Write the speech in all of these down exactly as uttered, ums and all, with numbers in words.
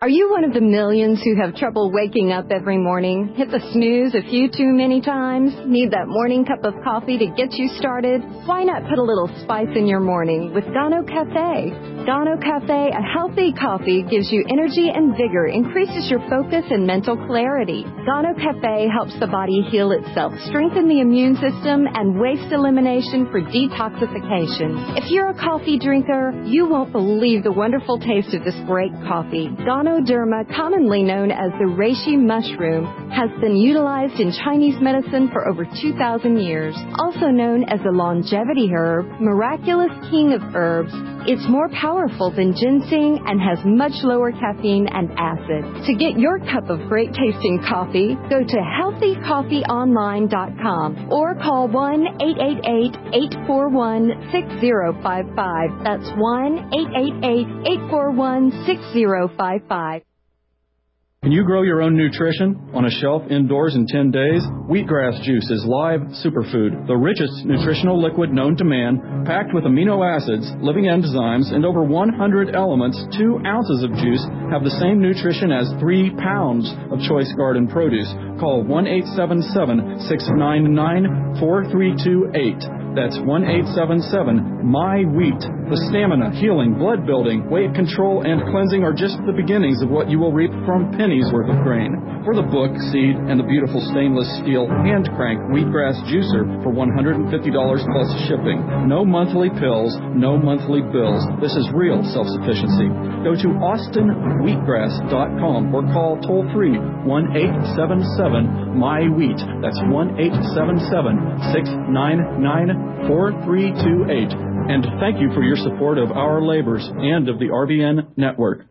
Are you one of the millions who have trouble waking up every morning? Hit the snooze a few too many times? Need that morning cup of coffee to get you started? Why not put a little spice in your morning with Gano Cafe? Gano Cafe, a healthy coffee, gives you energy and vigor, increases your focus and mental clarity. Gano Cafe helps the body heal itself, strengthen the immune system, and waste elimination for detoxification. If you're a coffee drinker, you won't believe the wonderful taste of this great coffee. Ganoderma, commonly known as the reishi mushroom, has been utilized in Chinese medicine for over two thousand years. Also known as the longevity herb, miraculous king of herbs, it's more powerful than ginseng and has much lower caffeine and acid. To get your cup of great tasting coffee, go to healthy coffee online dot com or call one eight eight eight, eight four one, six zero five five. That's one eight eight eight, eight four one, six zero five five. Can you grow your own nutrition on a shelf indoors in ten days? Wheatgrass juice is live superfood, the richest nutritional liquid known to man, packed with amino acids, living enzymes, and over one hundred elements. Two ounces of juice have the same nutrition as three pounds of choice garden produce. Call one eight seven seven, six nine nine, four three two eight. That's one eight seven seven, M Y wheat. The stamina, healing, blood building, weight control, and cleansing are just the beginnings of what you will reap from pennies worth of grain. For the book, seed, and the beautiful stainless steel hand crank wheatgrass juicer for one hundred fifty dollars plus shipping. No monthly pills, no monthly bills. This is real self-sufficiency. Go to austin wheatgrass dot com or call toll free one eight seven seven, M Y wheat. That's one eight seven seven, six nine nine, four three two eight. And thank you for your support of our labors and of the R B N network.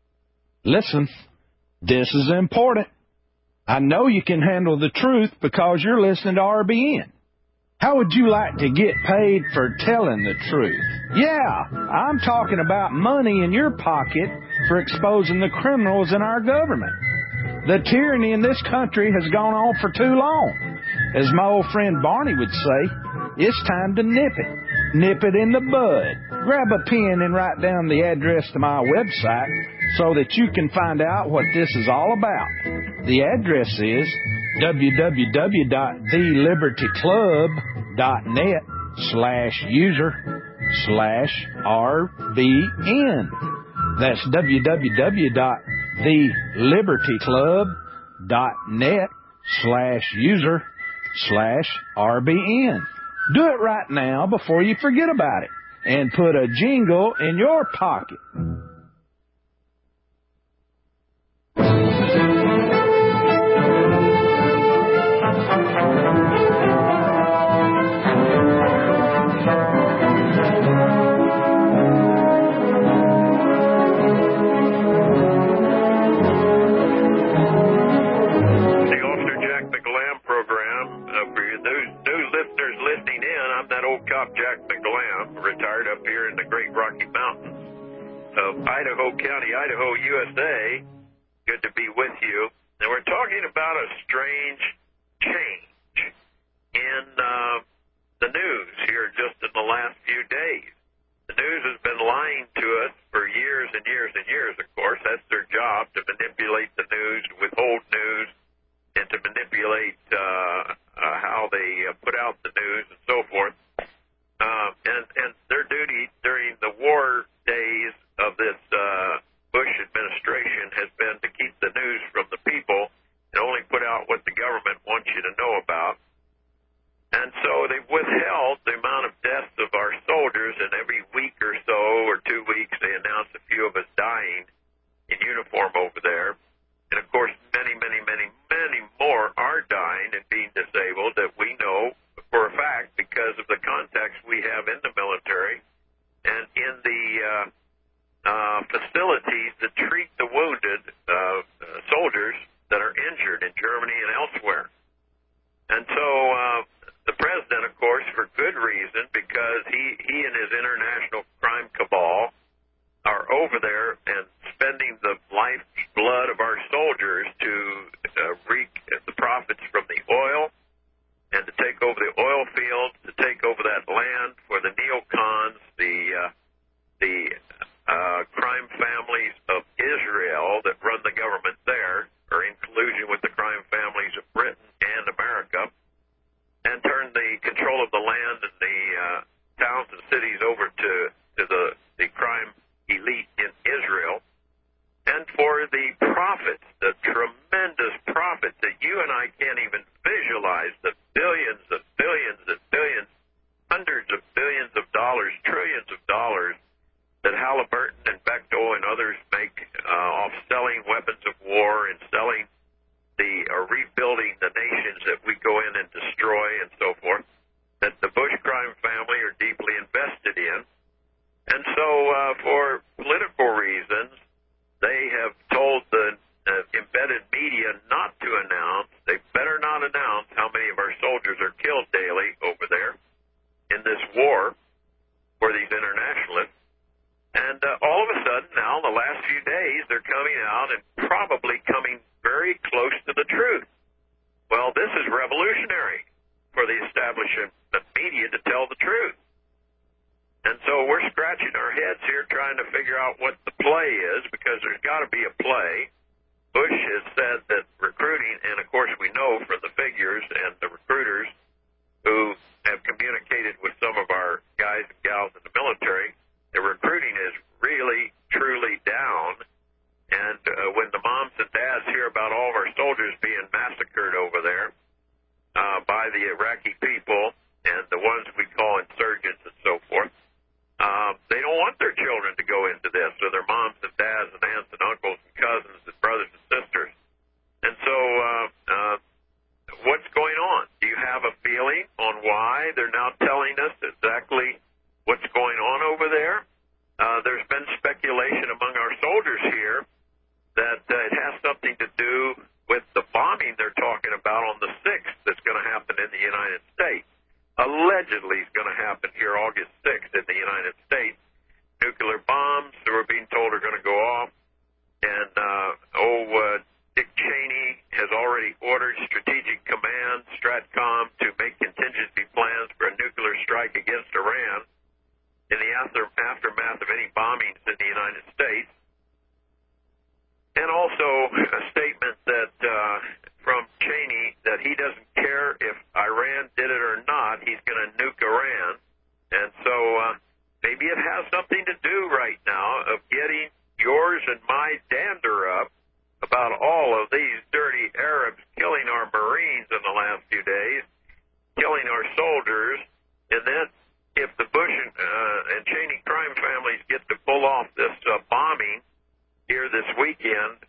Listen, this is important. I know you can handle the truth because you're listening to R B N. How would you like to get paid for telling the truth? Yeah, I'm talking about money in your pocket for exposing the criminals in our government. The tyranny in this country has gone on for too long. As my old friend Barney would say, it's time to nip it. Nip it in the bud. Grab a pen and write down the address to my website so that you can find out what this is all about. The address is www.thelibertyclub.net slash user slash RBN. That's www.thelibertyclub.net slash user slash RBN. Do it right now before you forget about it, and put a jingle in your pocket. Jack McGlam, retired up here in the Great Rocky Mountains of Idaho County, Idaho, U S A. Good to be with you. And we're talking about a strange change in uh, the news here just in the last few days. The news has been lying to us for years and years and years, of course. That's their job, to manipulate the news, to withhold news, and to manipulate uh, uh, how they uh, put out the news and so forth. Uh, and, and their duty during the war days of this uh, Bush administration has been to keep the news from the people and only put out what the government wants you to know about. And so they've withheld the amount of deaths of our soldiers, and every week or so or two weeks they announce a few of us dying in uniform over there. And, of course, many, many, many, many more are dying and being disabled that we know for a fact because of the contacts we have in the military and in the uh, uh, facilities that treat the wounded uh, uh, soldiers that are injured in Germany and elsewhere. And so uh, the president, of course, for good reason, because he, he and his international crime cabal are over there and spending the life blood of our soldiers to uh, reap the profits from the oil and to take over the oil fields, to take over that land for the neocons, the uh, the uh, crime families of Israel that the profits, the tremendous profits that you and I can't even visualize, the billions and billions and billions, hundreds of billions of dollars, trillions of dollars that Halliburton and Bechtel and others make uh, off selling weapons of war and selling the uh, rebuilding the nations that we go in and destroy and so forth, that the Bush crime family are deeply invested in. And so uh, for political reasons, they have told the uh, embedded media not to announce, they better not announce how many of our soldiers are killed daily over there in this war for these internationalists. And uh, all of a sudden now, in the last few days, they're coming out and probably coming very close to the truth. Well, this is revolutionary for the establishment media to tell the truth. And so we're scratching our heads here trying to figure out what the play is, because there's got to be a play. Bush has said that recruiting, and of course we know from the figures and the recruiters who have communicated with some of our guys and gals in the military, the recruiting is really, truly down. And uh, when the moms and dads hear about all of our soldiers being massacred over there uh, by the Iraqi people and the ones we call insurgents and so forth, uh, they don't want their children to go into this, or their moms and dads and aunts and uncles and cousins and brothers and sisters. And so uh, uh, what's going on? Do you have a feeling on why they're now telling us exactly what's going on over there? Uh, there's been speculation among our soldiers here that uh, it has something to do with the bombing they're talking about on the sixth that's going to happen in the United States. Allegedly is going to happen here August sixth in the United States. Nuclear bombs that we're being told are going to go off. And, uh, oh, uh, Dick Cheney has already ordered Strategic Command, STRATCOM, to make contingency plans for a nuclear strike against Iran in the after, aftermath of any bombings in the United States. And also a statement that uh, from Cheney that he doesn't care if Iran did it or not, he's going to nuke Iran. And so uh, maybe it has something to do right now of getting yours and my dander up about all of these dirty Arabs killing our Marines in the last few days, killing our soldiers, and then if the Bush and, uh, and Cheney crime families get to pull off this uh, bombing here this weekend,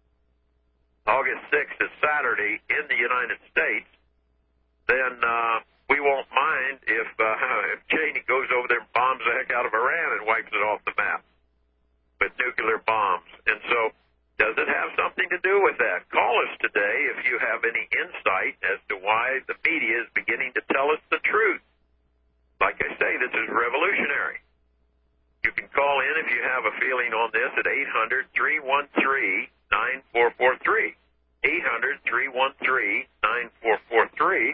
August sixth is Saturday in the United States, then uh, we won't mind if, uh, if Cheney goes over there and bombs the heck out of Iran and wipes it off the map with nuclear bombs. And so does it have something to do with that? Call us today if you have any insight as to why the media is beginning to tell us the truth. Like I say, this is revolutionary. You can call in if you have a feeling on this at eight hundred, three one three, nine four four three. eight hundred, three one three, nine four four three.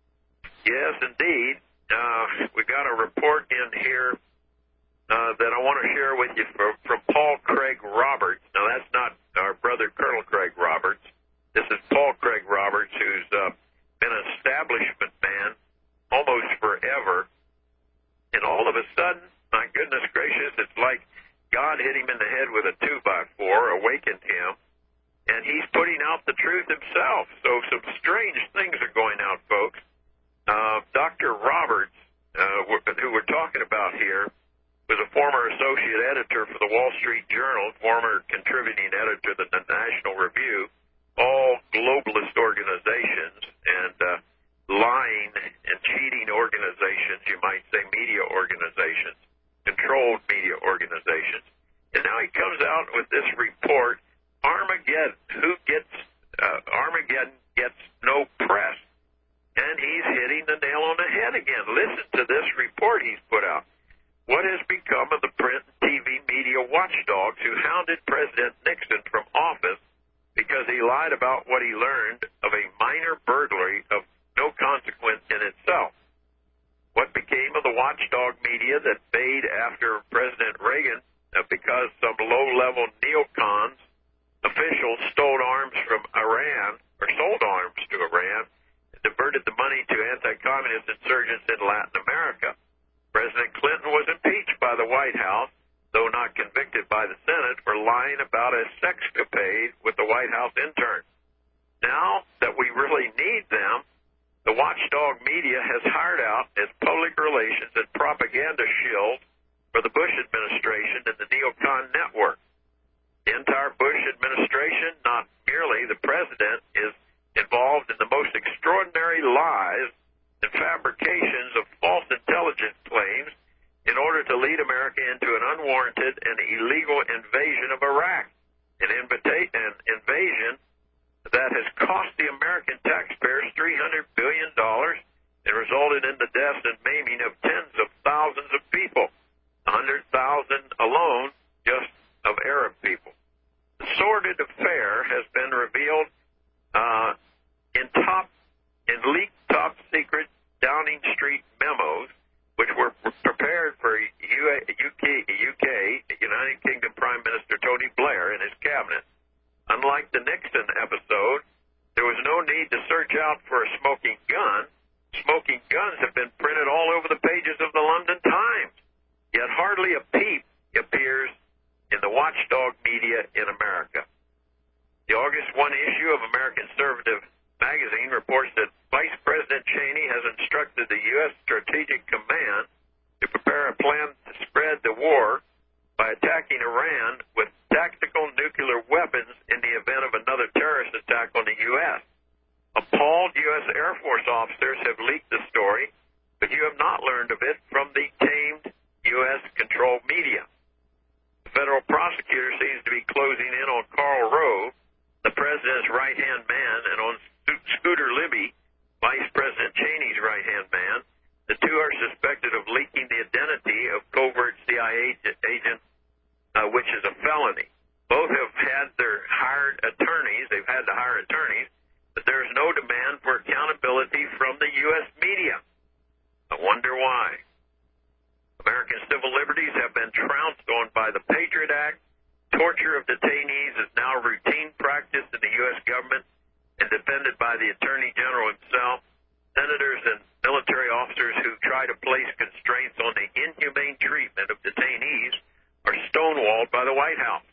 Yes, indeed. Uh, we got a report in here uh, that I want to share with you from, from Paul Craig Roberts. Now, that's not our brother Colonel Craig Roberts. This is Paul Craig Roberts, who's uh, been an establishment man almost forever. And all of a sudden, my goodness gracious, it's like God hit him in the head with a two by four, awakened him, and he's putting out the truth himself. So some strange things are going out, folks. Uh, Doctor Roberts, uh, who we're talking about here, was a former associate editor for the Wall Street Journal, former contributing editor to the National Review, all globalist organizations and uh, lying and cheating organizations, you might say media organizations, controlled media organizations. And now he comes out with this report, Armageddon. Who gets, uh, Armageddon gets no press. And he's hitting the nail on the head again. Listen to this report he's put out. What has become of the print and T V media watchdogs who hounded President Nixon from office because he lied about what he learned of a minor burglary of no consequence in itself? What became of the watchdog media that bayed after President Reagan uh, because some low-level neocons officials stole arms from Iran, or sold arms to Iran, and diverted the money to anti-communist insurgents in Latin America? President Clinton was impeached by the White House, though not convicted by the Senate, for lying about a sexcapade trade with the White House intern. Now that we really need them, the watchdog media has hired out as public relations and propaganda shield for the Bush administration and the neocon network. The entire Bush administration, not merely the president, is involved in the most extraordinary lies and fabrications of false intelligence claims in order to lead America into an unwarranted and illegal invasion of Iraq, an, invita- an invasion that has cost the American taxpayers three hundred billion dollars and resulted in the deaths and maiming of tens of thousands of people, one hundred thousand alone just of Arab people. The sordid affair has been revealed uh, in top, in leaked top secret Downing Street memos, which were prepared for U K, U K, United Kingdom Prime Minister Tony Blair and his cabinet. Unlike the Nixon episode, there was no need to search out for a smoking gun. Smoking guns have been printed all over the pages of the London Times, yet hardly a peep appears in the watchdog media in America. The August first issue of American Conservative magazine reports that Vice President Cheney has instructed the U S Strategic Command to prepare a plan to spread the war by attacking Iran with tactical nuclear weapons in the event of another terrorist attack on the U S Appalled U S Air Force officers have leaked the story, but you have not learned of it from the tamed U S-controlled media. The federal prosecutor seems to be closing in on Karl Rove, the president's right-hand man, and on Scooter Libby, Vice President Cheney's right-hand man. The two are suspected of leaking the identity of covert C I A agent, uh, which is a felony. Both have had their hired attorneys. They've had to hire attorneys, but there is no demand for accountability from the U S media. I wonder why. American civil liberties have been trounced on by the Patriot Act. Torture of detainees is now routine practice in the U S government and defended by the Attorney General himself. Senators and military officers who try to place constraints on the inhumane treatment of detainees are stonewalled by the White House.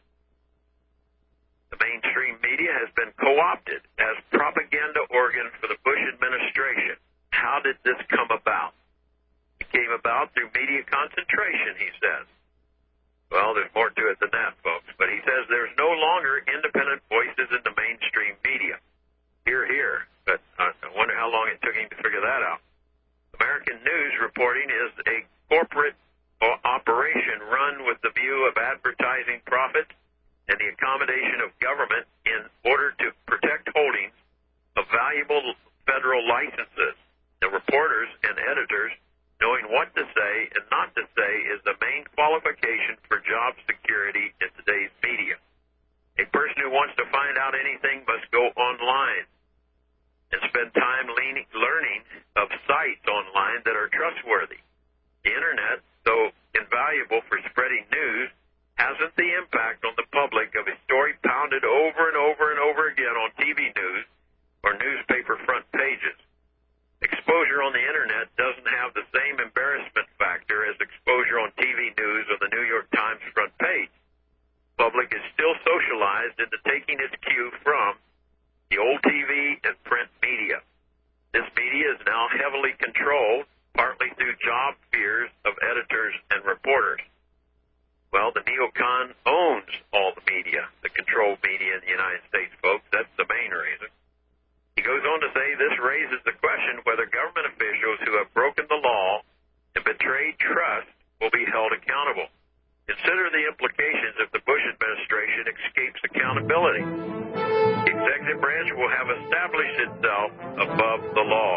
The mainstream media has been co-opted as propaganda organ for the Bush administration. How did this come about? It came about through media concentration, he says. Well, there's more to it than that, folks. But he says there's no longer independent voices in the mainstream media. Hear, hear. But I wonder how long it took him to figure that out. American news reporting is a corporate operation run with the view of advertising profits and the accommodation of government in order to protect holdings of valuable federal licenses. The reporters and editors knowing what to say and not to say is the main qualification for job security in today's media. A person who wants to find out anything must go online and spend time leaning, learning of sites online that are trustworthy. The Internet, though invaluable for spreading news, hasn't the impact on the public of a story pounded over and over and over again on T V news or newspaper front pages. Exposure on the Internet doesn't have the same embarrassment factor as exposure on T V news or the New York Times front page. The public is still socialized into taking its cue from the old T V and print media. This media is now heavily controlled, partly through job fears of editors and reporters. Well, the neocon owns all the media, the controlled media in the United States, folks. That's the main reason. He goes on to say this raises the question whether government officials who have broken the law and betrayed trust will be held accountable. Consider the implications if the Bush administration escapes accountability. The executive branch will have established itself above the law.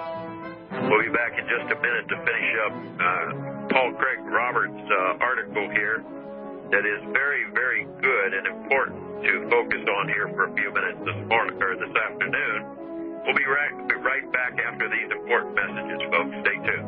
We'll be back in just a minute to finish up uh, Paul Craig Roberts' uh, article here that is very, very good and important to focus on here for a few minutes this morning or this afternoon. We'll be right, be right back after these important messages, folks. Stay tuned.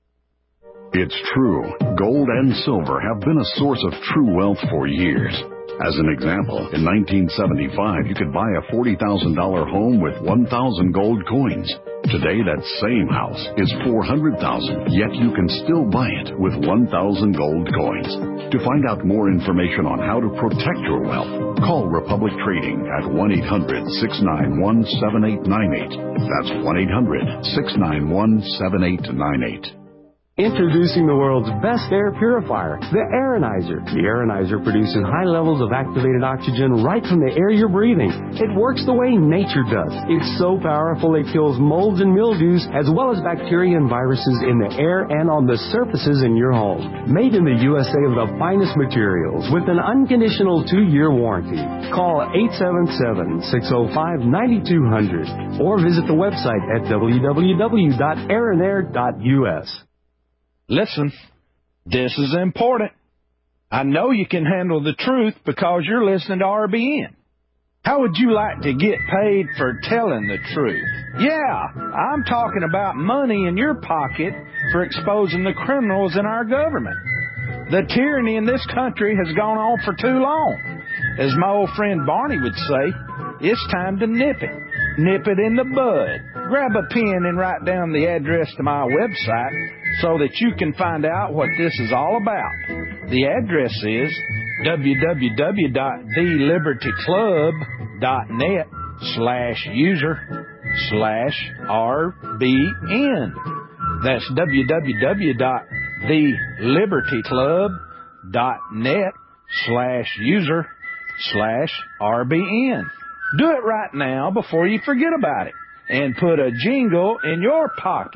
It's true, gold and silver have been a source of true wealth for years. As an example, in nineteen seventy-five, you could buy a forty thousand dollars home with one thousand gold coins. Today, that same house is four hundred thousand dollars, yet you can still buy it with one thousand gold coins. To find out more information on how to protect your wealth, call Republic Trading at one eight hundred, six nine one, seven eight nine eight. That's one eight hundred, six nine one, seven eight nine eight. Introducing the world's best air purifier, the Aeronizer. The Aeronizer produces high levels of activated oxygen right from the air you're breathing. It works the way nature does. It's so powerful it kills molds and mildews as well as bacteria and viruses in the air and on the surfaces in your home. Made in the U S A of the finest materials with an unconditional two-year warranty. Call eight seven seven, six oh five, nine two zero zero or visit the website at w w w dot aeronair dot u s. Listen, this is important. I know you can handle the truth because you're listening to R B N. How would you like to get paid for telling the truth? Yeah, I'm talking about money in your pocket for exposing the criminals in our government. The tyranny in this country has gone on for too long. As my old friend Barney would say, it's time to nip it. Nip it in the bud. Grab a pen and write down the address to my website so that you can find out what this is all about. The address is w w w dot the liberty club dot net slash user slash R B N. That's w w w dot the liberty club dot net slash user slash R B N. Do it right now before you forget about it, and put a jingle in your pocket.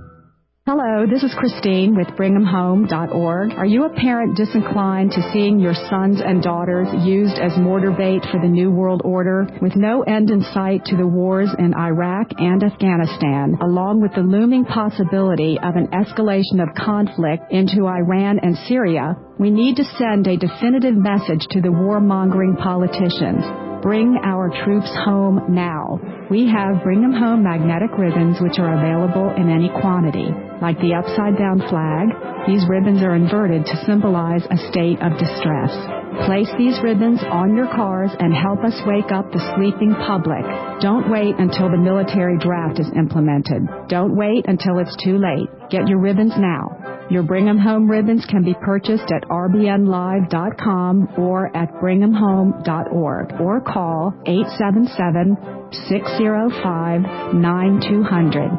Hello, this is Christine with Brigham Home dot org. Are you a parent disinclined to seeing your sons and daughters used as mortar bait for the New World Order, with no end in sight to the wars in Iraq and Afghanistan, along with the looming possibility of an escalation of conflict into Iran and Syria? We need to send a definitive message to the warmongering politicians. Bring our troops home now. We have Bring 'em Home magnetic ribbons, which are available in any quantity. Like the upside-down flag, these ribbons are inverted to symbolize a state of distress. Place these ribbons on your cars and help us wake up the sleeping public. Don't wait until the military draft is implemented. Don't wait until it's too late. Get your ribbons now. Your Bring 'em Home ribbons can be purchased at r b n live dot com or at bring em home dot org or call eight seven seven, six oh five, nine two zero zero.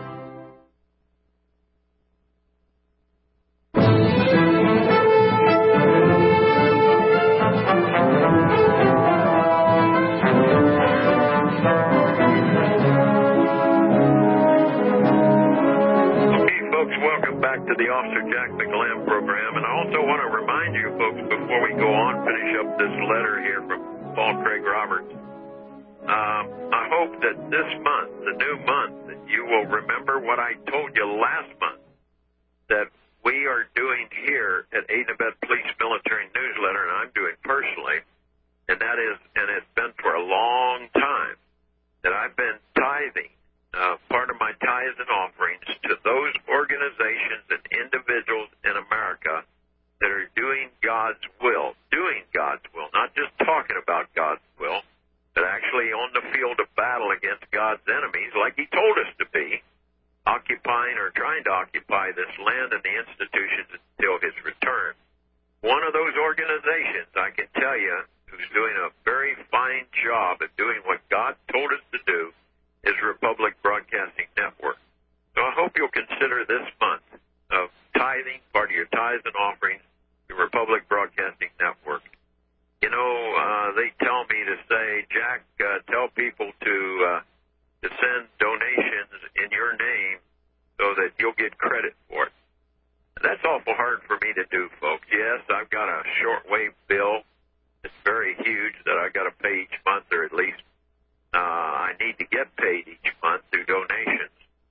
To the Officer Jack McLam program, and I also want to remind you folks before we go on, finish up this letter here from Paul Craig Roberts. Um, I hope that this month, the new month, that you will remember what I told you last month that we are doing here at Aid and Abet Police Military Newsletter, and I'm doing personally, and that is, and it's been for a long time, that I've been tithing Uh, part of my tithes and offerings to those organizations and individuals in America that are doing God's will, doing God's will, not just talking about God's will, but actually on the field of battle against God's enemies like He told us to be, occupying or trying to occupy this land and the institutions until His return. One of those organizations, I can tell you, who's doing a very fine job at doing what God told us to do, is Republic Broadcasting Network. So I hope you'll consider this month of tithing, part of your tithes and offerings, to Republic Broadcasting Network. You know, uh, they tell me to say, Jack, uh, tell people to uh, to send donations in your name so that you'll get credit for it. That's awful hard for me to do, folks. Yes, I've got a shortwave bill. It's very huge that I've got to pay each month, or at least Uh, I need to get paid each month through donations.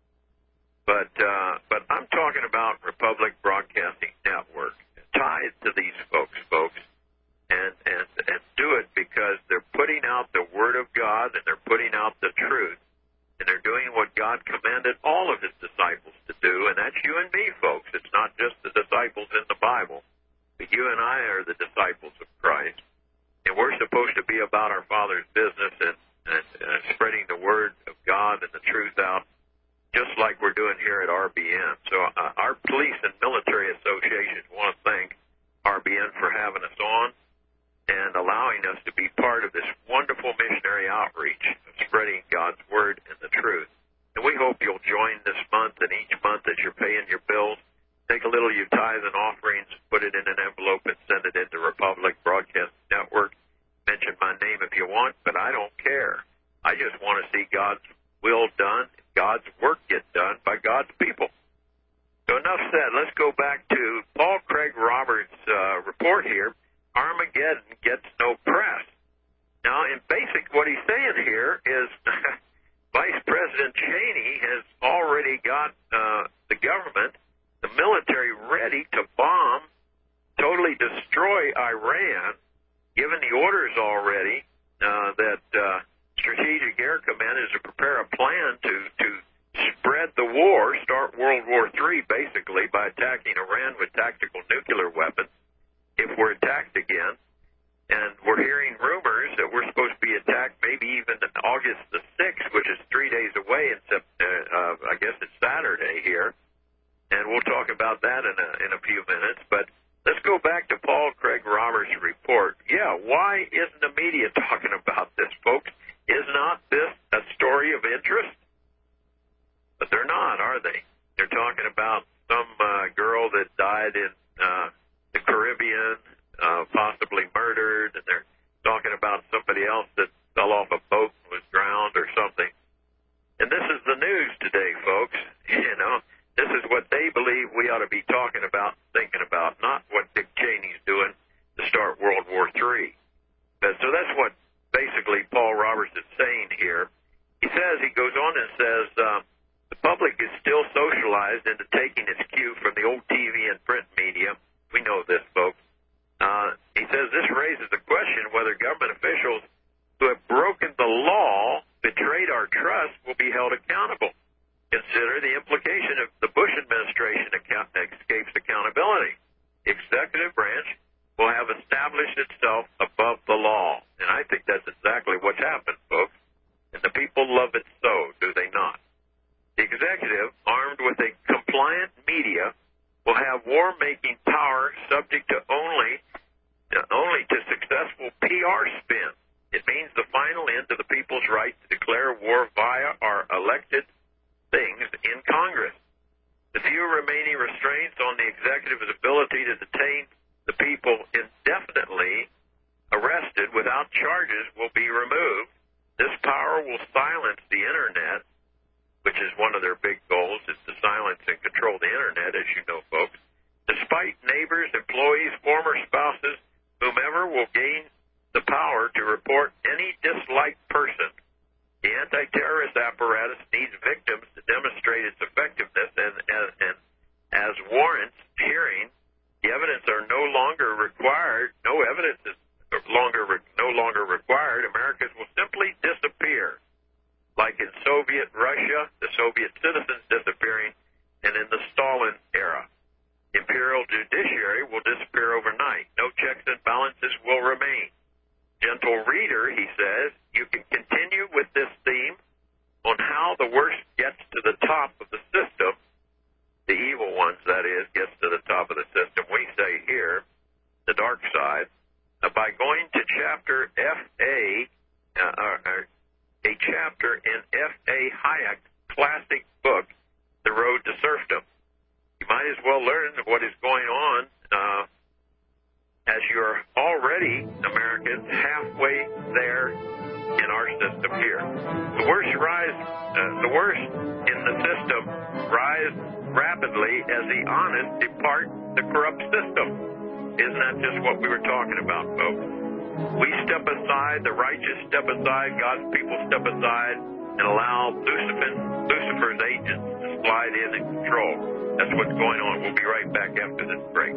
But uh, but I'm talking about Republic Broadcasting Network. Tithe to these folks, folks, and, and, and do it because they're putting out the Word of God and they're putting out the truth. And they're doing what God commanded all of His disciples to do, and that's you and me, folks. It's not just the disciples in the Bible, but you and I are the disciples of Christ. And we're supposed to be about our Father's business and, and uh, spreading the Word of God and the truth out, just like we're doing here at R B N. So uh, our Police and Military Association want to thank R B N for having us on and allowing us to be part of this wonderful missionary outreach of spreading God's Word and the truth. And we hope you'll join this month and each month as you're paying your bills. Take a little of your tithes and offerings, put it in an envelope, and send it into Republic Broadcast Network. Mention my name if you want, but I don't care. I just want to see God's will done, God's work get done by God's people. So enough said. Let's go back to Paul Craig Roberts' uh, report here. Armageddon gets no press. Now, in basic, what he's saying here is Vice President Cheney has already got uh, the government, the military, ready to bomb, totally destroy Iran, given the orders already uh, that uh, Strategic Air Command is to prepare a plan to, to spread the war, start World War Three, basically, by attacking Iran with tactical nuclear weapons, if we're attacked again. And we're hearing rumors that we're supposed to be attacked maybe even August the sixth, which is three days away, in uh, uh, I guess it's Saturday here. And we'll talk about that in a, in a few minutes. But let's go back to Paul Craig Roberts' report. Yeah, why isn't the media talking about this, folks? Is not this a story of interest? But they're not, are they? They're talking about some uh, girl that died in uh, the Caribbean, uh, possibly murdered, and they're talking about somebody else that fell off a boat and was drowned or something. And this is the news today, folks. You know, this is what they believe we ought to be talking about, thinking about, not what Dick Cheney's doing to start World War Three. But, so that's what basically Paul Roberts is saying here. He says, he goes on and says, um, the public is still socialized into taking its cue from the old T V and print media. We know this, folks. Uh, he says this raises the question whether government officials who have broken the law, betrayed our trust, will be held accountable. Consider the implication of the Bush administration account- escapes accountability. The executive branch will have established itself above the law. And I think that's exactly what's happened, folks. And the people love it so, do they not? The executive, armed with a compliant media, will have war-making power subject to only, uh, only to successful P R spin. It means the final end to the people's right to declare war via our elected things in Congress. The few remaining restraints on the executive's ability to detain the people indefinitely arrested without charges will be removed. This power will silence the Internet, which is one of their big goals, is to silence and control the Internet, as you know, folks. Despite neighbors, employees, former spouses, whomever will gain the power to report any disliked person. The anti-terrorist apparatus needs victims to demonstrate its effectiveness, and, and, and as warrants hearing, the evidence are no longer required. No evidence is longer no longer required. Americans will simply disappear, like in Soviet Russia, the Soviet citizens disappearing, and in the Stalin era. Imperial judiciary will disappear overnight. No checks and balances will remain. Gentle reader, he says, you can continue with this theme on how the worst gets to the top of the system. The evil ones, that is, gets to the top of the system. We say here, the dark side, uh, by going to chapter F A, uh, uh, a chapter in F A Hayek's classic book, The Road to Serfdom. You might as well learn what is going on uh, as you're already, Americans, halfway there in our system here. The worst rise, uh, the worst in the system rise rapidly as the honest depart the corrupt system. Isn't that just what we were talking about, folks? We step aside, the righteous step aside, God's people step aside, and allow Lucifer, Lucifer's agents to slide in and control. That's what's going on. We'll be right back after this break.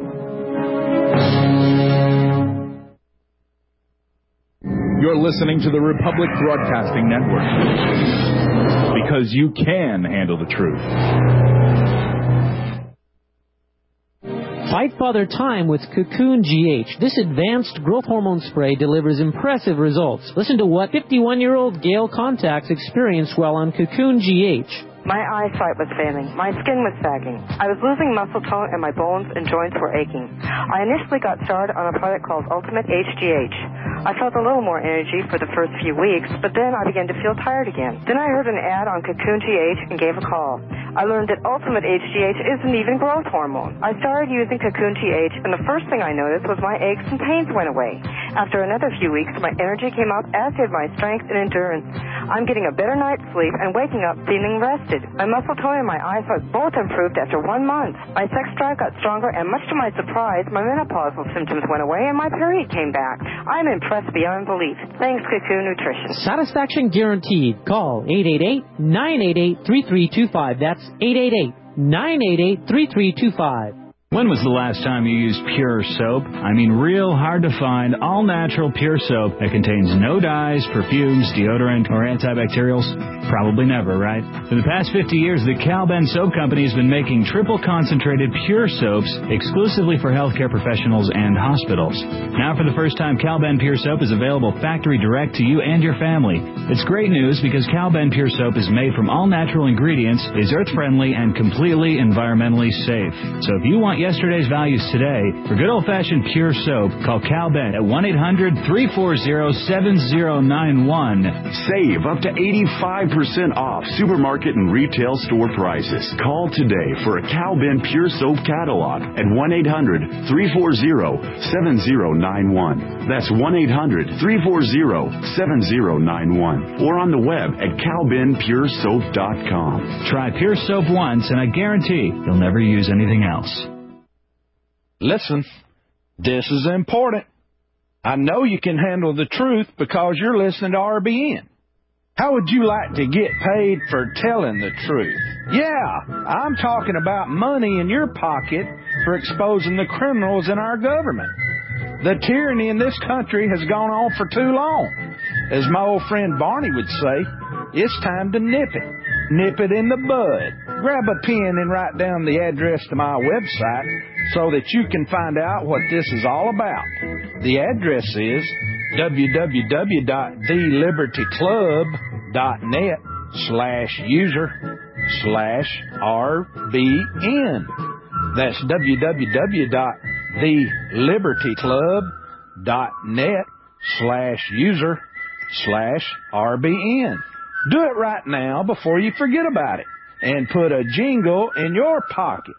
You're listening to the Republic Broadcasting Network, because you can handle the truth. Fight Father Time with Cocoon G H. This advanced growth hormone spray delivers impressive results. Listen to what fifty-one-year-old Gail Contacts experienced while on Cocoon G H. My eyesight was failing. My skin was sagging. I was losing muscle tone and my bones and joints were aching. I initially got started on a product called Ultimate H G H. I felt a little more energy for the first few weeks, but then I began to feel tired again. Then I heard an ad on Cocoon G H and gave a call. I learned that Ultimate H G H isn't even growth hormone. I started using Cocoon G H, and the first thing I noticed was my aches and pains went away. After another few weeks, my energy came up, as did my strength and endurance. I'm getting a better night's sleep and waking up feeling rested. My muscle tone and my eyesight both improved after one month. My sex drive got stronger, and much to my surprise, my menopausal symptoms went away and my period came back. I'm impressed beyond belief. Thanks, Cocoon Nutrition. Satisfaction guaranteed. Call eight eight eight, nine eight eight, three three two five. That's eight eight eight, nine eight eight, three three two five. When was the last time you used pure soap? I mean real hard to find, all-natural pure soap that contains no dyes, perfumes, deodorant, or antibacterials? Probably never, right? For the past fifty years, the Cal-Ben Soap Company has been making triple-concentrated pure soaps exclusively for healthcare professionals and hospitals. Now, for the first time, Cal-Ben Pure Soap is available factory direct to you and your family. It's great news because Cal-Ben Pure Soap is made from all-natural ingredients, is earth-friendly, and completely environmentally safe. So if you want yesterday's values today, for good old-fashioned pure soap, call Cal-Ben at one eight hundred, three four zero, seven zero nine one. Save up to eighty-five percent off supermarket and retail store prices. Call today for a Cal-Ben Pure Soap catalog at one eight hundred, three four zero, seven zero nine one. That's one eight hundred, three four zero, seven zero nine one. Or on the web at cal ben pure soap dot com. Try Pure Soap once, and I guarantee you'll never use anything else. Listen, this is important. I know you can handle the truth because you're listening to R B N. How would you like to get paid for telling the truth? Yeah, I'm talking about money in your pocket for exposing the criminals in our government. The tyranny in this country has gone on for too long. As my old friend Barney would say, it's time to nip it. Nip it in the bud. Grab a pen and write down the address to my website so that you can find out what this is all about. The address is www.thelibertyclub.net slash user slash RBN. That's www.thelibertyclub.net slash user slash RBN. Do it right now before you forget about it, and put a jingle in your pocket.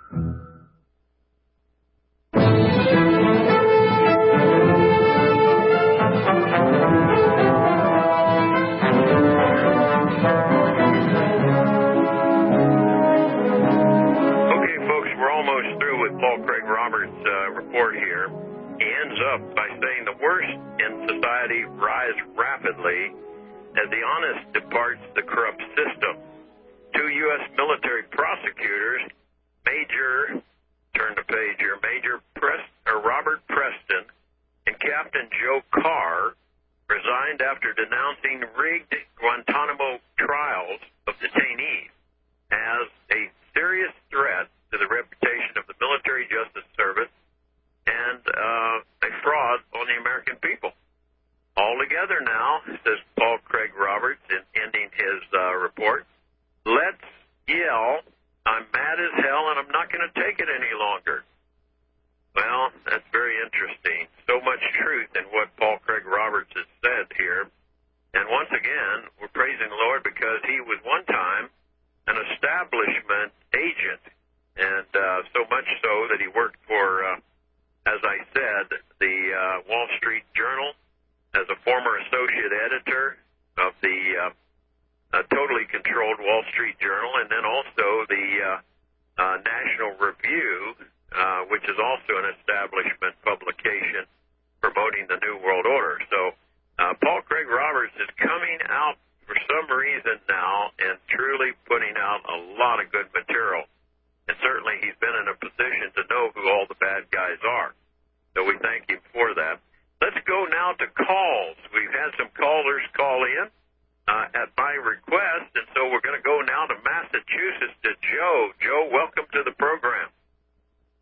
Paul Craig Roberts' uh, report here. He ends up by saying the worst in society rise rapidly as the honest departs the corrupt system. Two U S military prosecutors, Major, turn the page here, Major Prest, or Robert Preston and Captain Joe Carr, resigned after denouncing rigged Guantanamo trials of detainees as a serious threat to the reputation of the military justice service and uh, a fraud on the American people. All together now, says Paul Craig Roberts in ending his uh, report, let's yell, I'm mad as hell and I'm not going to take it any longer. Well, that's very interesting. So much truth in what Paul Craig Roberts has said here. And once again, we're praising the Lord because he was one time an establishment agent. And uh, so much so that he worked for, uh, as I said, the uh, Wall Street Journal as a former associate editor of the uh, uh, totally controlled Wall Street Journal, and then also the uh, uh, National Review, uh, which is also an establishment publication promoting the New World Order. So uh, Paul Craig Roberts is coming out for some reason now and truly putting out a lot of good material. And certainly he's been in a position to know who all the bad guys are. So we thank him for that. Let's go now to calls. We've had some callers call in uh, at my request, and so we're going to go now to Massachusetts to Joe. Joe, welcome to the program.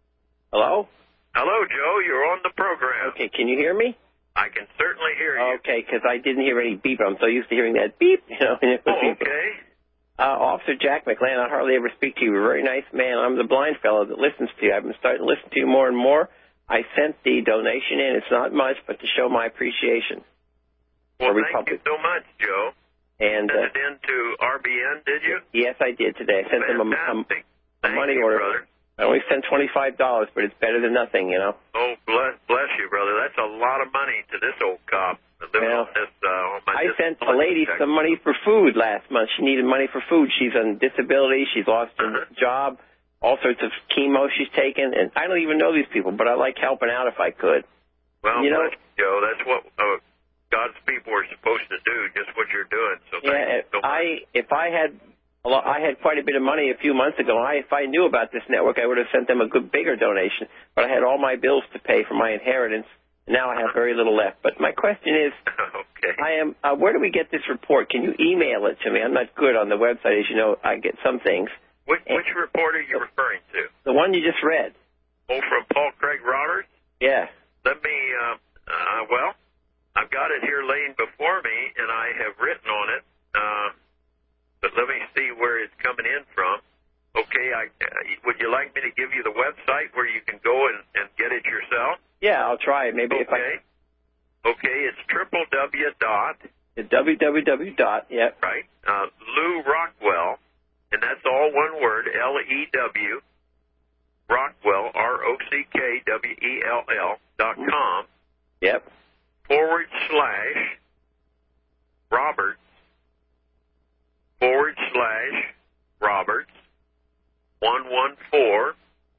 Hello? Hello, Joe. You're on the program. Okay, can you hear me? I can certainly hear you. Okay, because I didn't hear any beep. I'm so used to hearing that beep. You know. Oh, okay. Uh, Officer Jack McLean, I hardly ever speak to you. You're a very nice man. I'm the blind fellow that listens to you. I've been starting to listen to you more and more. I sent the donation in. It's not much, but to show my appreciation. Well, thank Republic. you so much, Joe. And sent uh, it in to R B N, did you? Yes, I did today. I sent Fantastic. them a, a, a money you, order. Brother. I only sent twenty-five dollars, but it's better than nothing, you know. Oh, bless, bless you, brother. That's a lot of money to this old cop. Living well, on this, uh, on my I sent a lady check. some money for food last month. She needed money for food. She's on disability. She's lost her uh-huh. job. All sorts of chemo she's taken. And I don't even know these people, but I like helping out if I could. Well, you know, bless you, Joe. That's what uh, God's people are supposed to do, just what you're doing. So thank yeah, you so much. I, if I had... a lot, I had quite a bit of money a few months ago. I, if I knew about this network, I would have sent them a good, bigger donation. But I had all my bills to pay for my inheritance. And now I have very little left. But my question is, okay. I am. Uh, where do we get this report? Can you email it to me? I'm not good on the website, as you know. I get some things. Which, which report are you referring to? The one you just read. Oh, from Paul Craig Roberts? Yeah. Let me. Uh, uh, well, I've got it here laying before me, and I have written on it. Uh, But let me see where it's coming in from. Okay, I, uh, would you like me to give you the website where you can go and, and get it yourself? Yeah, I'll try it. Maybe okay. if I... Okay, it's triple W dot... www dot, yeah. Right, uh, Lou Rockwell, and that's all one word, L E W, Rockwell, R O C K W E L L dot com. Yep. Forward slash Roberts. Forward slash Roberts one one four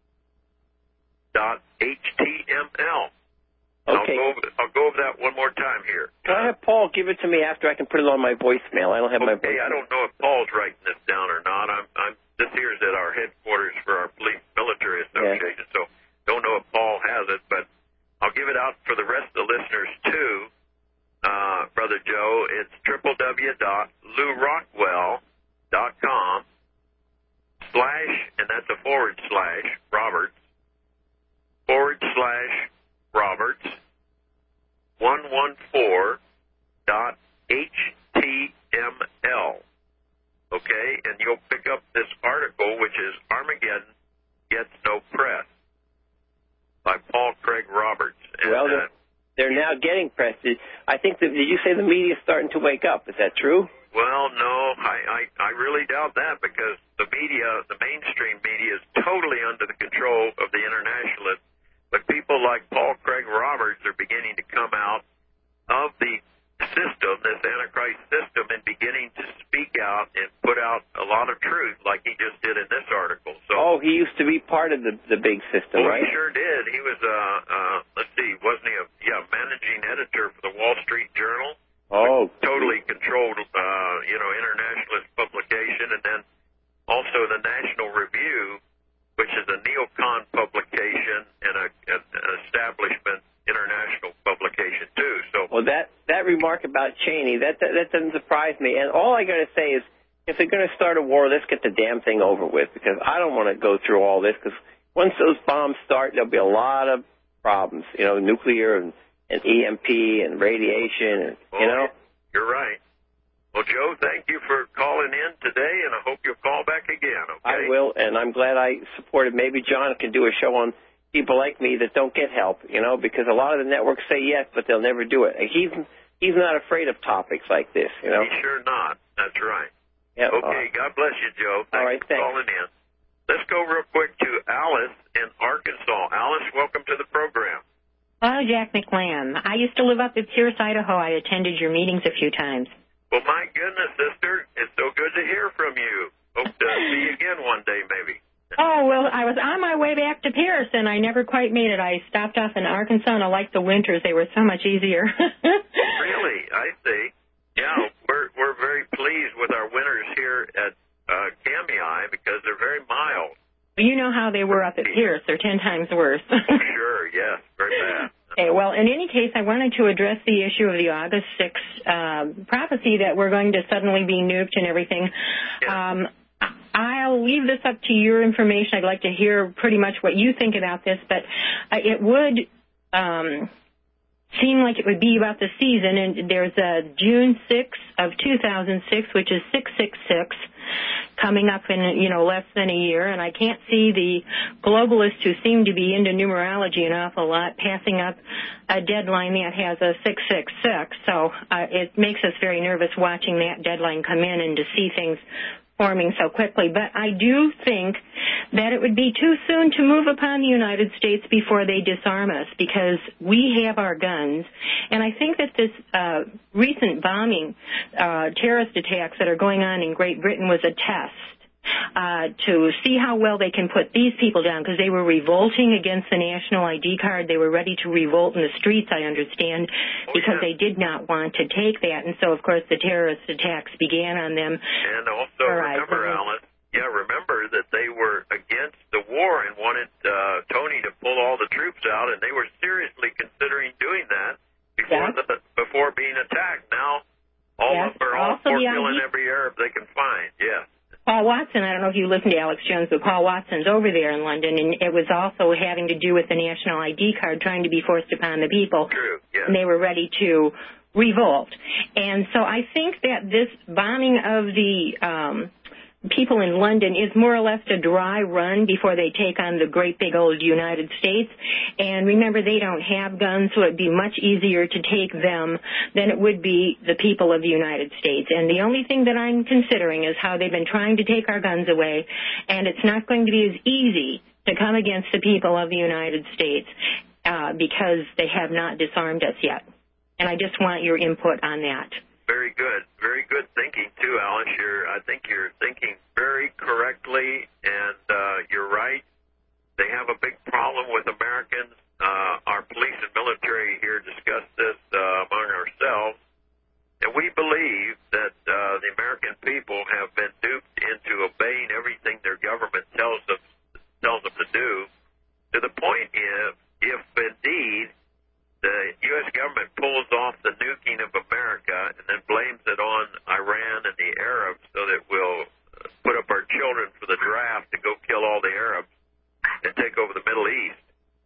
dot H T M L. Okay. I'll go, over, I'll go over that one more time here. Can I have Paul give it to me after I can put it on my voicemail? I don't have okay, my voicemail. I don't know if Paul's writing this down or not. I'm, I'm this here is at our headquarters for our Police Military Association, yeah. So don't know if Paul has it, but I'll give it out for the rest of the listeners too. Uh, Brother Joe, it's w w w dot lou rockwell dot com slash, and that's a forward slash, Roberts, forward slash, Roberts, one one four dot H T M L. Okay, and you'll pick up this article, which is Armageddon Gets No Press, by Paul Craig Roberts. And, well, uh, they're now getting press. I think that, did you say the media's starting to wake up? Is that true? Well, no, I, I, I really doubt that, because the media, the mainstream media, is totally under the control of the internationalists. But people like Paul Craig Roberts are beginning to come out of the system, this Antichrist system, and beginning to speak out and put out a lot of truth, like he just did in this article. So, oh, he used to be part of the the big system, oh, right? He sure did. He was, uh, uh, let's see, wasn't he a yeah managing editor for the Wall Street Journal? Oh, totally controlled, uh, you know, internationalist publication, and then also the National Review, which is a neocon publication and a, an establishment international publication too. So, well, that that remark about Cheney, that that, that doesn't surprise me. And all I got to say is, if they're going to start a war, let's get the damn thing over with, because I don't want to go through all this. Because once those bombs start, there'll be a lot of problems, you know, nuclear and, and E M P and radiation, and, well, you know. You're right. Well, Joe, thank you for calling in today, and I hope you'll call back again, okay? I will, and I'm glad I supported. Maybe John can do a show on people like me that don't get help, you know, because a lot of the networks say yes, but they'll never do it. He's he's not afraid of topics like this, you know. He's sure not. That's right. Yep, okay, uh, God bless you, Joe. Thanks all right, for thanks. calling in. Let's go real quick to Alice in Arkansas. Alice, welcome to the program. Hello, Jack McLean. I used to live up in Pierce, Idaho. I attended your meetings a few times. Well, my goodness, sister, it's so good to hear from you. Hope to see you again one day, maybe. Oh, well, I was on my way back to Pierce, and I never quite made it. I stopped off in Arkansas, and I liked the winters. They were so much easier. Really? I see. Yeah, we're we're very pleased with our winters here at uh, Kamei because they're very mild. You know how they were up at Pierce. They're ten times worse. Oh, sure, yes, very bad. Okay, well, in any case, I wanted to address the issue of the August sixth um, prophecy that we're going to suddenly be nuked and everything. Yeah. Um, I'll leave this up to your information. I'd like to hear pretty much what you think about this, but it would um, seem like it would be about the season, and there's a June sixth of two thousand six, which is six six six, coming up in, you know, less than a year, and I can't see the globalists who seem to be into numerology an awful lot passing up a deadline that has a six six six, so uh, it makes us very nervous watching that deadline come in and to see things forming so quickly. But I do think that it would be too soon to move upon the United States before they disarm us, because we have our guns. And I think that this uh, recent bombing, uh, terrorist attacks that are going on in Great Britain was a test uh, to see how well they can put these people down, because they were revolting against the national I D card. They were ready to revolt in the streets, I understand, oh, because yeah. they did not want to take that. And so, of course, the terrorist attacks began on them. And also, remember, Alice, yeah, remember that they were against the war and wanted uh, Tony to pull all the troops out, and they were seriously considering doing that before yes. the, before being attacked. Now, all yes. of, they're all also for the killing I D every Arab they can find, yes. Paul Watson, I don't know if you listened to Alex Jones, but Paul Watson's over there in London, and it was also having to do with the national I D card trying to be forced upon the people. True, yes. And they were ready to revolt. And so I think that this bombing of the um, people in London is more or less a dry run before they take on the great big old United States. And remember, they don't have guns, so it would be much easier to take them than it would be the people of the United States. And the only thing that I'm considering is how they've been trying to take our guns away, and it's not going to be as easy to come against the people of the United States uh, because they have not disarmed us yet. And I just want your input on that. Very good. Very good thinking, too, Alice. You're, I think you're thinking very correctly, and uh, you're right. They have a big problem with Americans. Uh, our police and military here discuss this uh, among ourselves, and we believe that uh, the American people have been duped into obeying everything their government tells them, tells them to do, to the point if, if indeed the U S government pulls off the nuking of America and then blames it on Iran and the Arabs so that we'll put up our children for the draft to go kill all the Arabs and take over the Middle East.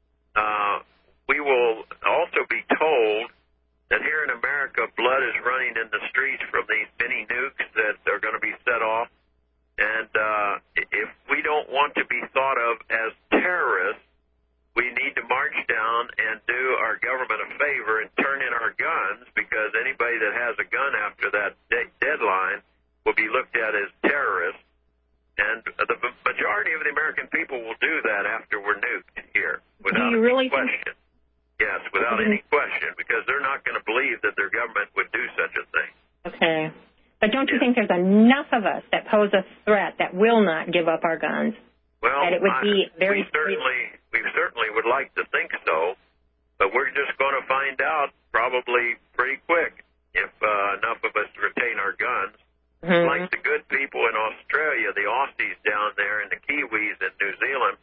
Uh, we will also be told that here in America, blood is running in the streets from these mini nukes that are going to be set off. And uh, if we don't want to be thought of as terrorists, we need to march down and do our government a favor and turn in our guns, because anybody that has a gun after that de- deadline will be looked at as terrorists. And the majority of the American people will do that after we're nuked here, without do you really any question. Think- yes, without any question, because they're not going to believe that their government would do such a thing. Okay. But don't you think there's enough of us that pose a threat that will not give up our guns? Well, that it would be I, very we certainly we certainly would like to think so, but we're just going to find out probably pretty quick if uh, enough of us retain our guns. Mm-hmm. Like the good people in Australia, the Aussies down there, and the Kiwis in New Zealand,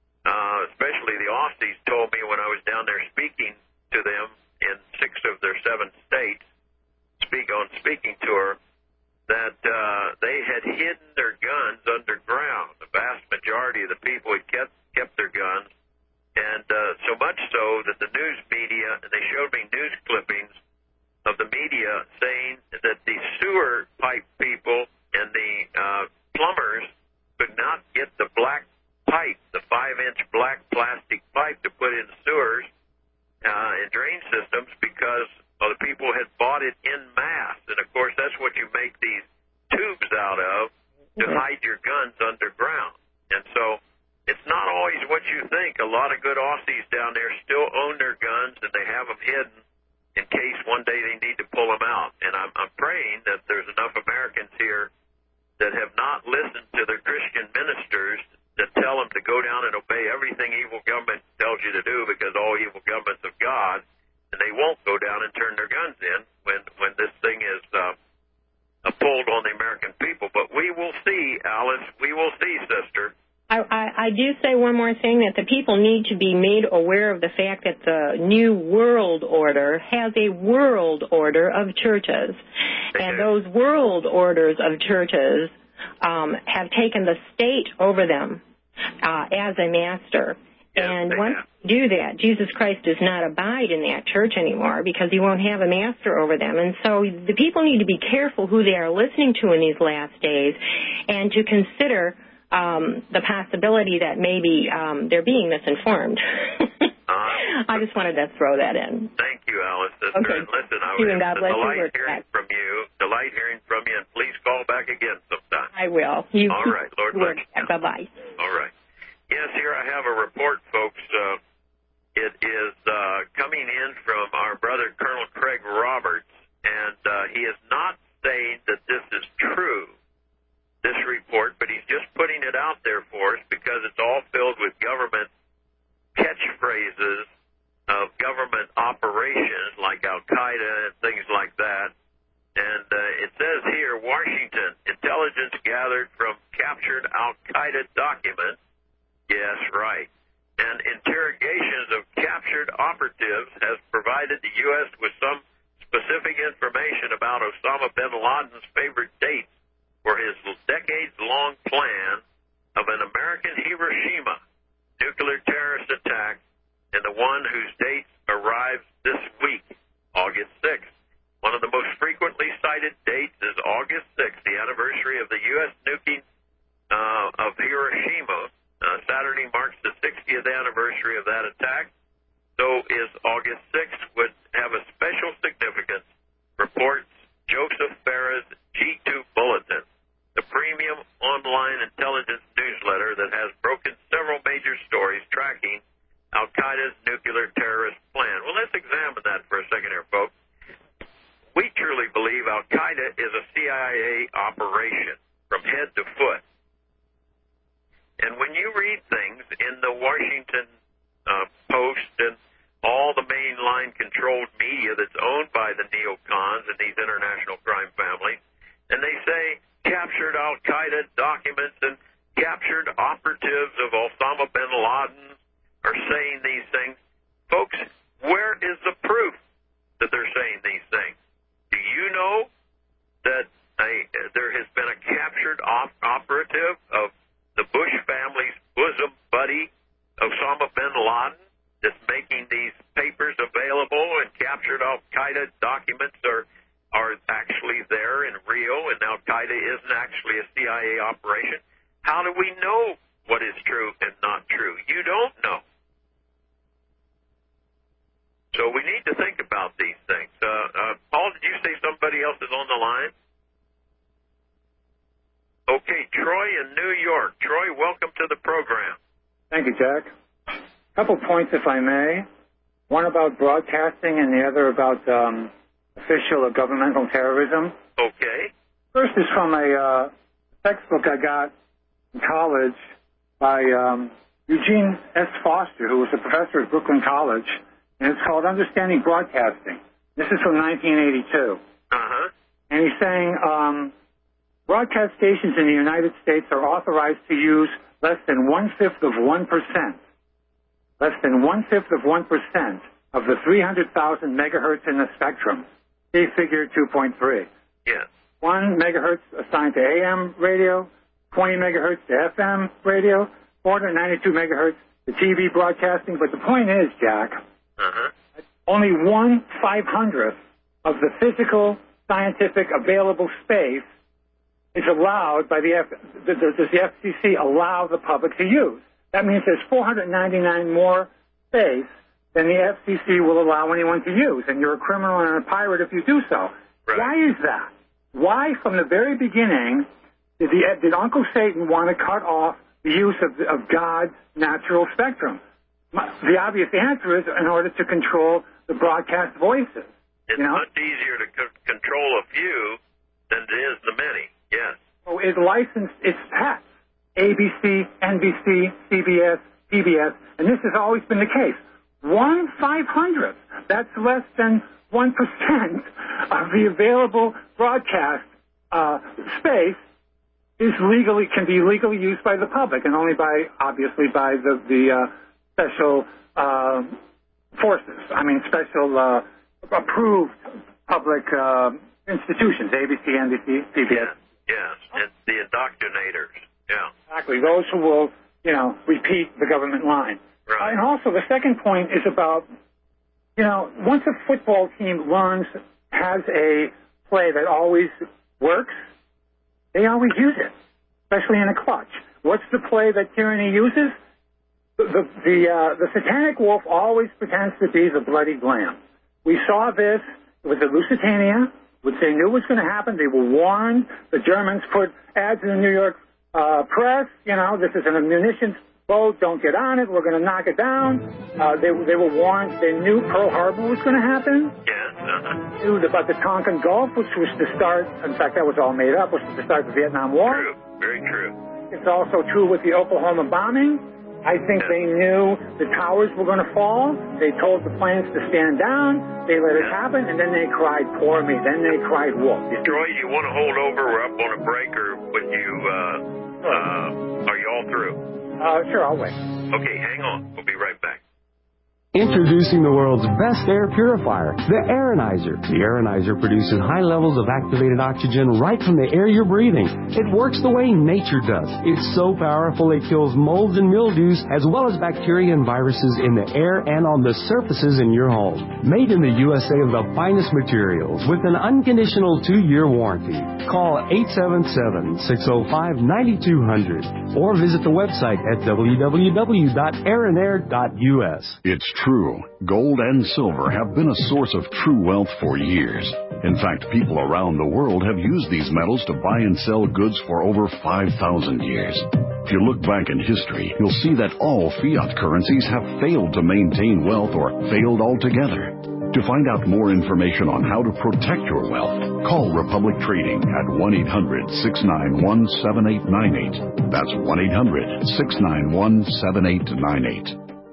uh, especially the Aussies, told me when I was down there speaking to them in six of their seven states, speak on speaking tour, that uh, they had hidden their guns underground. The vast majority of the people had kept, kept their guns, and uh, so much so that the news media, and they showed me news clippings of the media saying that the sewer pipe people and the uh, plumbers could not get the black pipe, the five-inch black plastic pipe to put in sewers uh, and drain systems, because well, the people had bought it en masse. And, of course, that's what you make these tubes out of to mm-hmm. hide your guns underground. And so it's not always what you think. A lot of good Aussies down there still own their guns, and they have them hidden in case one day they need to pull them out. And I'm, I'm praying that there's enough Americans here that have not listened to their Christian ministers that tell them to go down and obey everything evil government tells you to do, because all evil government's of God. And they won't go down and turn their guns in when, when this thing is uh, pulled on the American people. But we will see, Alice. We will see, sister. I, I, I do say one more thing, that the people need to be made aware of the fact that the New World Order has a world order of churches. And those world orders of churches um, have taken the state over them uh, as a master. And once you do that, Jesus Christ does not abide in that church anymore because he won't have a master over them. And so the people need to be careful who they are listening to in these last days and to consider um, the possibility that maybe um, they're being misinformed. I just wanted to throw that in. Thank you, Alice. Sister. Okay. And listen, I You and God was bless you. delight hearing from you. Delight hearing from you, and please call back again sometime. I will. You All right, Lord bless you. Bye-bye. All right. Yes, here I have a report, folks. Uh, it is uh, coming in from our brother, Colonel Craig Roberts, and uh, he is not saying that this is true, this report, but he's just putting it out there for us because it's all filled with government catchphrases of government operations like Al-Qaeda and things like that. And uh, it says here, Washington, intelligence gathered from captured Al-Qaeda documents. Yes, right. And interrogations of captured operatives has provided the U S with some specific information about Osama bin Laden's favorite dates for his decades-long plan of an American Hiroshima nuclear terrorist attack, and the one whose date arrives this week, August sixth. One of the most frequently cited dates is August sixth, the anniversary of the U S nuking uh, of Hiroshima. Uh, Saturday marks the sixtieth anniversary of that attack, so is August sixth would have a special significance, reports Joseph Farah's G two Bulletin, the premium online intelligence newsletter that has broken several major stories tracking Al-Qaeda's nuclear terrorist plan. Well, let's examine that for a second here, folks. We truly believe Al-Qaeda is a C I A operation from head to foot. And when you read things in the Washington uh, Post and all the mainline controlled media that's owned by the neocons and these international crime families, and they say captured Al-Qaeda documents and captured operatives of Osama bin Laden are saying these things, folks, where is the proof that they're saying these things? Do you know that a, there has been a captured op- operative of the Bush family's bosom buddy, Osama bin Laden, that's making these papers available, and captured Al-Qaeda documents are are actually there and real, and Al-Qaeda isn't actually a C I A operation? How do we know what is true and not true? You don't know. So we need to think about these things. Uh, uh, Paul, did you say somebody else is on the line? Okay, Troy in New York. Troy, welcome to the program. Thank you, Jack. A couple points, if I may. One about broadcasting and the other about um, official or governmental terrorism. Okay. First is from a uh, textbook I got in college by um, Eugene S. Foster, who was a professor at Brooklyn College, and it's called Understanding Broadcasting. This is from nineteen eighty-two. Uh-huh. And he's saying um, broadcast stations in the United States are authorized to use less than one-fifth of one percent, less than one-fifth of one percent of the three hundred thousand megahertz in the spectrum. See figure two point three. Yes. One megahertz assigned to A M radio, twenty megahertz to F M radio, four hundred ninety-two megahertz to T V broadcasting. But the point is, Jack, uh-huh. only one five-hundredth of the physical, scientific available space is allowed by the F. Does the F C C allow the public to use? That means there's four hundred ninety-nine more space than the F C C will allow anyone to use, and you're a criminal and a pirate if you do so. Right. Why is that? Why, from the very beginning, did, the, did Uncle Satan want to cut off the use of, of God's natural spectrum? The obvious answer is in order to control the broadcast voices. It's you know? much easier to c- control a few than it is the many, yes. So it licensed its pets, A B C, N B C, C B S, P B S, and this has always been the case. One five-hundredth, that's less than one percent of the available broadcast uh, space is legally, can be legally used by the public, and only by, obviously, by the, the uh, special uh, forces. I mean, special uh, approved public uh, institutions, A B C, N B C, C B S. Yes, yes. And the indoctrinators. Yeah. Exactly. Those who will, you know, repeat the government line. Right. And also, the second point is about, you know, once a football team learns, has a play that always works, they always use it, especially in a clutch. What's the play that tyranny uses? The the the, uh, the satanic wolf always pretends to be the bloody lamb. We saw this with the Lusitania, which they knew was going to happen. They were warned. The Germans put ads in the New York uh, press. You know, this is an munitions boat. Don't get on it. We're going to knock it down. Uh, they they were warned. They knew Pearl Harbor was going to happen. Yes. Uh-huh. Knew about the Tonkin Gulf, which was the start. In fact, that was all made up. Was the start of the Vietnam War. True. Very true. It's also true with the Oklahoma bombing. I think they knew the towers were going to fall. They told the planes to stand down. They let it happen, and then they cried, "Poor me." Then they cried, "Wolf." Troy, you want to hold over? We're up on a break, or would you? Uh, uh, are you all through? Uh, sure, I'll wait. Okay, hang on. We'll be right back. Introducing the world's best air purifier, the Aeronizer. The Aeronizer produces high levels of activated oxygen right from the air you're breathing. It works the way nature does. It's so powerful it kills molds and mildews as well as bacteria and viruses in the air and on the surfaces in your home. Made in the U S A of the finest materials with an unconditional two-year warranty. Call eight seven seven, six oh five, nine two hundred or visit the website at w w w dot aeronair dot u s. It's true. Gold and silver have been a source of true wealth for years. In fact, people around the world have used these metals to buy and sell goods for over five thousand years. If you look back in history, you'll see that all fiat currencies have failed to maintain wealth or failed altogether. To find out more information on how to protect your wealth, call Republic Trading at one eight hundred, six nine one, seven eight nine eight. That's one eight hundred, six nine one, seven eight nine eight.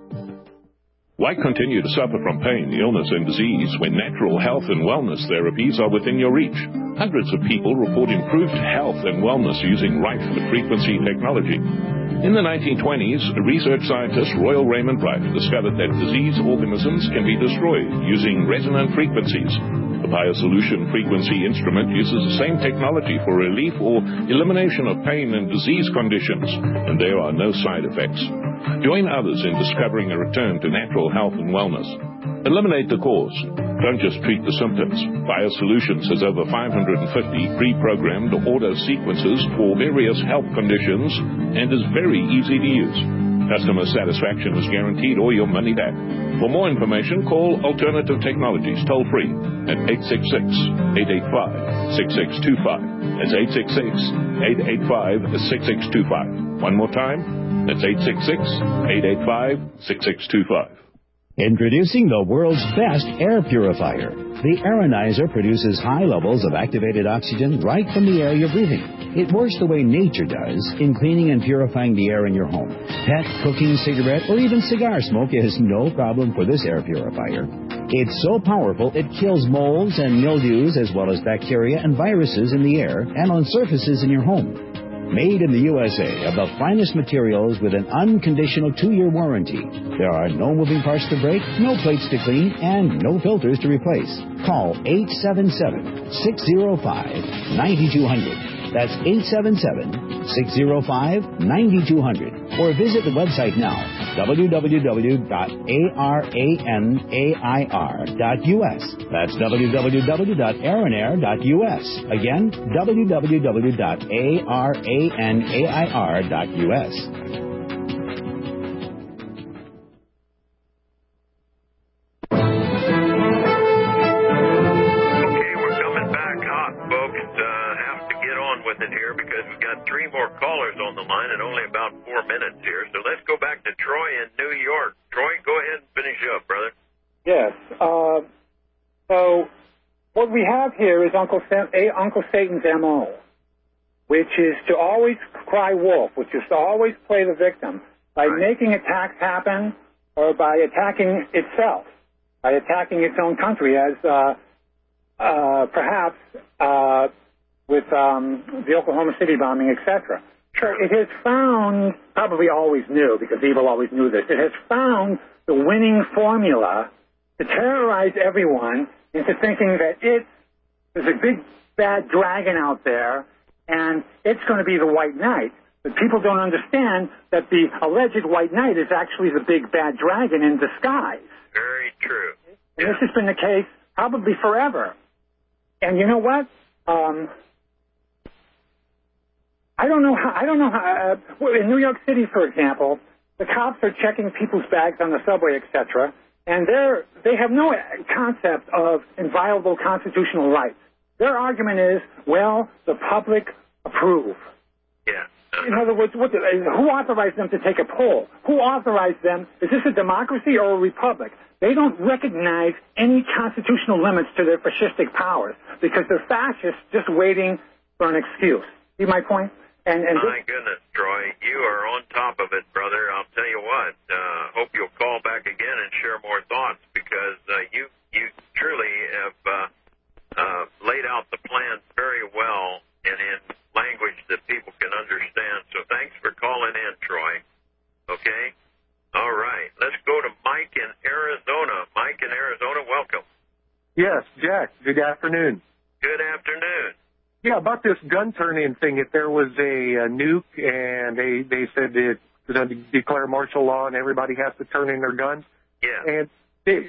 Why continue to suffer from pain, illness, and disease when natural health and wellness therapies are within your reach? Hundreds of people report improved health and wellness using Rife frequency technology. In the nineteen twenties, research scientist Royal Raymond Rife discovered that disease organisms can be destroyed using resonant frequencies. The BioSolution frequency instrument uses the same technology for relief or elimination of pain and disease conditions, and there are no side effects. Join others in discovering a return to natural health and wellness. Eliminate the cause. Don't just treat the symptoms. BioSolutions has over five hundred fifty pre-programmed auto sequences for various health conditions and is very easy to use. Customer satisfaction is guaranteed or your money back. For more information, call Alternative Technologies toll-free at eight six six, eight eight five, six six two five. That's eight six six, eight eight five, six six two five. One more time, that's eight six six, eight eight five, six six two five. Introducing the world's best air purifier. The Aeronizer produces high levels of activated oxygen right from the air you're breathing. It works the way nature does in cleaning and purifying the air in your home. Pet, cooking, cigarette, or even cigar smoke is no problem for this air purifier. It's so powerful it kills molds and mildews as well as bacteria and viruses in the air and on surfaces in your home. Made in the U S A of the finest materials with an unconditional two-year warranty. There are no moving parts to break, no plates to clean, and no filters to replace. Call eight seven seven, six oh five, nine two hundred. That's eight seven seven, six oh five, nine two hundred. Or visit the website now, w w w dot aeronair dot u s. That's w w w dot aeronair dot u s. Again, w w w dot aeronair dot u s. With it here because we've got three more callers on the line and only about four minutes here. So let's go back to Troy in New York. Troy, go ahead and finish up, brother. Yes. Uh, so what we have here is Uncle, Sa- a, Uncle Satan's M O, which is to always cry wolf, which is to always play the victim by right. making attacks happen or by attacking itself, by attacking its own country as uh, uh, perhaps... Uh, with um, the Oklahoma City bombing, et cetera. So it has found, probably always knew, because evil always knew this, it has found the winning formula to terrorize everyone into thinking that it, there's a big bad dragon out there, and it's going to be the white knight. But people don't understand that the alleged white knight is actually the big bad dragon in disguise. Very true. And this has been the case probably forever. And you know what? Um, I don't know how, I don't know how, uh, in New York City, for example, the cops are checking people's bags on the subway, et cetera, and they're, they have no concept of inviolable constitutional rights. Their argument is, well, the public approve. Yeah. In other words, what the, who authorized them to take a poll? Who authorized them? Is this a democracy or a republic? They don't recognize any constitutional limits to their fascistic powers because they're fascists just waiting for an excuse. See my point? And, and my goodness, Troy, you are on top of it, brother. I'll tell you what. Uh, hope you'll call back again and share more thoughts because uh, you you truly have uh, uh, laid out the plan very well and in language that people can understand. So thanks for calling in, Troy. Okay? All right. Let's go to Mike in Arizona. Mike in Arizona, welcome. Yes, Jack. Good afternoon. Good afternoon. Yeah, about this gun turn-in thing, if there was a, a nuke and they, they said it going to declare martial law and everybody has to turn in their guns. Yeah. And they,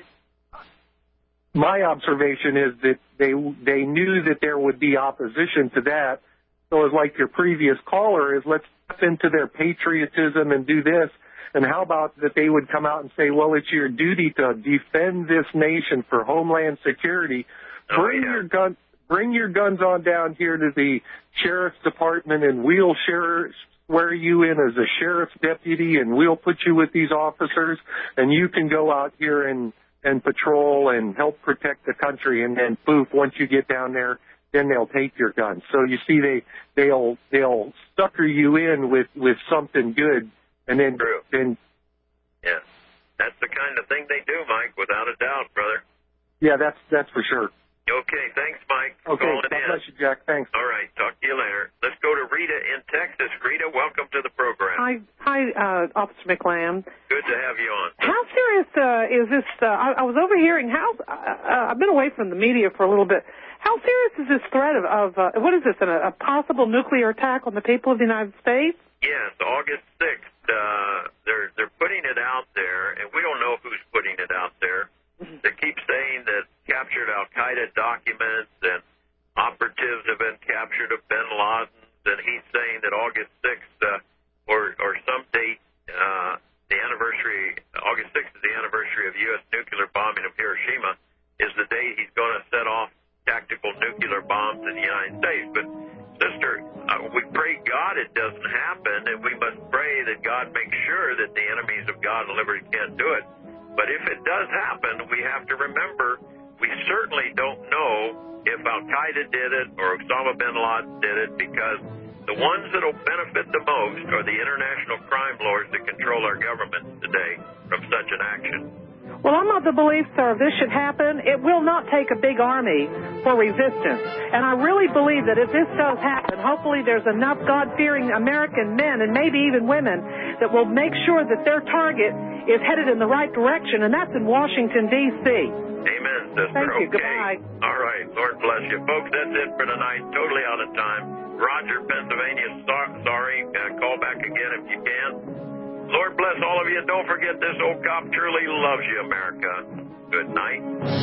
my observation is that they they knew that there would be opposition to that. So it's like your previous caller is, let's step into their patriotism and do this. And how about that they would come out and say, well, it's your duty to defend this nation for homeland security. Oh, Bring yeah. your gun. Bring your guns on down here to the sheriff's department, and we'll share, swear you in as a sheriff's deputy, and we'll put you with these officers, and you can go out here and, and patrol and help protect the country. And then, poof, once you get down there, then they'll take your guns. So you see, they they'll they'll sucker you in with, with something good, and then True. then. Yeah, that's the kind of thing they do, Mike, without a doubt, brother. Yeah, that's that's for sure. Okay, thanks, Mike, for Okay, calling God in. bless you, Jack. Thanks. All right, talk to you later. Let's go to Rita in Texas. Rita, welcome to the program. Hi, hi, uh, Officer McLam. Good to have you on. How serious uh, is this? Uh, I, I was overhearing how uh, uh, I've been away from the media for a little bit. How serious is this threat of, of uh, what is this, an, a possible nuclear attack on the people of the United States? Yes, August sixth. Uh, they're they're putting it out there, and we don't know who's putting it out there. They keep saying that captured Al-Qaeda documents and operatives have been captured of bin Laden's, and he's saying that August sixth uh, or, or some date, uh, the anniversary, August sixth is the anniversary of the U S nuclear bombing of Hiroshima, is the day he's going to set off tactical nuclear bombs in the United States. But, sister, uh, we pray God it doesn't happen, and we must pray that God makes sure that the enemies of God and liberty can't do it. But if it does happen, we have to remember we certainly don't know if Al-Qaeda did it or Osama bin Laden did it, because the ones that will benefit the most are the international crime lords that control our government today from such an action. Well, I'm of the belief, sir, if this should happen, it will not take a big army for resistance. And I really believe that if this does happen, hopefully there's enough God-fearing American men and maybe even women that will make sure that their target is headed in the right direction, and that's in Washington, D C Amen, sister. Thank you. Okay. Goodbye. All right. Lord bless you. Folks, that's it for tonight. Totally out of time. Roger, Pennsylvania, so- sorry. Uh, call back again if you can. Lord bless all of you. Don't forget, this old cop truly loves you, America. Good night.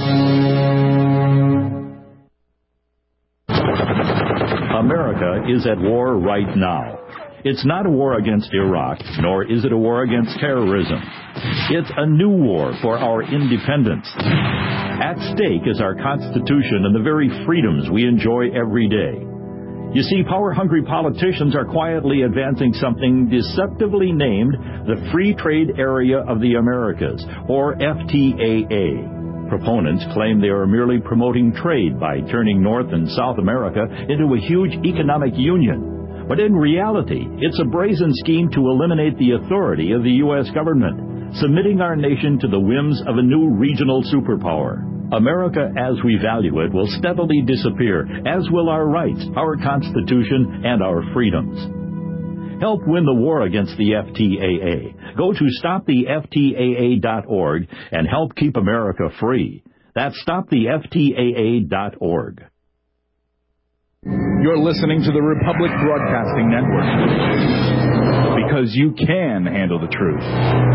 America is at war right now. It's not a war against Iraq, nor is it a war against terrorism. It's a new war for our independence. At stake is our Constitution and the very freedoms we enjoy every day. You see, power-hungry politicians are quietly advancing something deceptively named the Free Trade Area of the Americas, or F T A A. Proponents claim they are merely promoting trade by turning North and South America into a huge economic union. But in reality, it's a brazen scheme to eliminate the authority of the U S government, submitting our nation to the whims of a new regional superpower. America as we value it will steadily disappear, as will our rights, our Constitution, and our freedoms. Help win the war against the F T A A. Go to stop the F T A A dot org and help keep America free. That's stop the F T A A dot org. You're listening to the Republic Broadcasting Network. Because you can handle the truth.